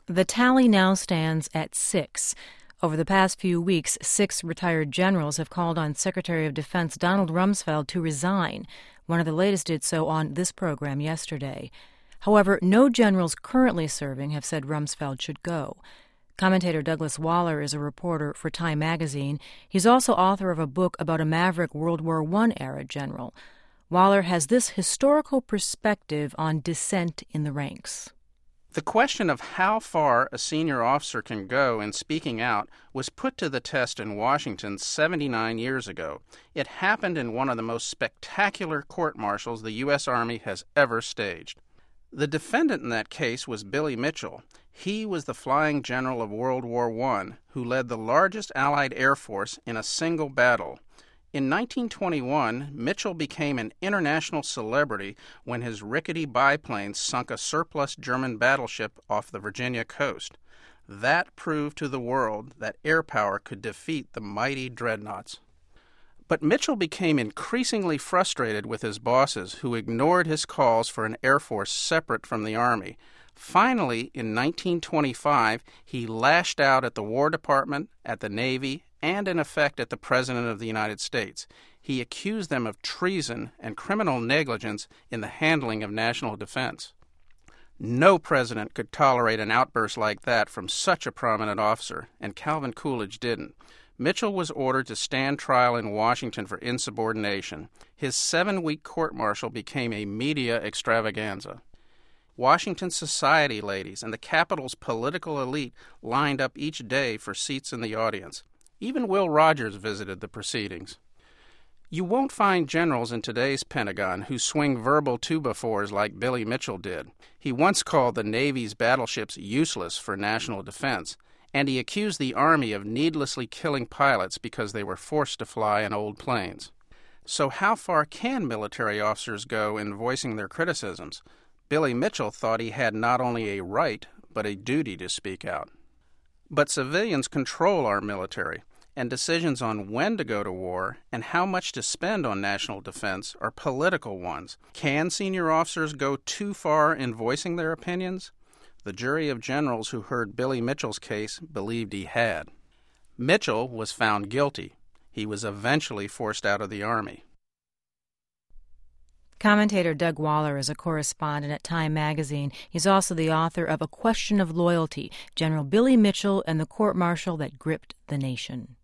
The tally now stands at 6. Over the past few weeks, 6 retired generals have called on Secretary of Defense Donald Rumsfeld to resign. One of the latest did so on this program yesterday. However, no generals currently serving have said Rumsfeld should go. Commentator Douglas Waller is a reporter for Time magazine. He's also author of a book about a maverick World War I-era general. Waller has this historical perspective on dissent in the ranks. The question of how far a senior officer can go in speaking out was put to the test in Washington 79 years ago. It happened in one of the most spectacular court-martials the U.S. Army has ever staged. The defendant in that case was Billy Mitchell. He was the flying general of World War I who led the largest Allied air force in a single battle. In 1921, Mitchell became an international celebrity when his rickety biplane sunk a surplus German battleship off the Virginia coast. That proved to the world that air power could defeat the mighty dreadnoughts. But Mitchell became increasingly frustrated with his bosses, who ignored his calls for an air force separate from the Army. Finally, in 1925, he lashed out at the War Department, at the Navy, and in effect at the President of the United States. He accused them of treason and criminal negligence in the handling of national defense. No president could tolerate an outburst like that from such a prominent officer, and Calvin Coolidge didn't. Mitchell was ordered to stand trial in Washington for insubordination. His 7-week court-martial became a media extravaganza. Washington society ladies and the Capitol's political elite lined up each day for seats in the audience. Even Will Rogers visited the proceedings. You won't find generals in today's Pentagon who swing verbal two-by-fours like Billy Mitchell did. He once called the Navy's battleships useless for national defense, and he accused the Army of needlessly killing pilots because they were forced to fly in old planes. So how far can military officers go in voicing their criticisms? Billy Mitchell thought he had not only a right, but a duty to speak out. But civilians control our military, and decisions on when to go to war and how much to spend on national defense are political ones. Can senior officers go too far in voicing their opinions? The jury of generals who heard Billy Mitchell's case believed he had. Mitchell was found guilty. He was eventually forced out of the Army. Commentator Doug Waller is a correspondent at Time magazine. He's also the author of A Question of Loyalty, General Billy Mitchell and the Court-Martial That Gripped the Nation.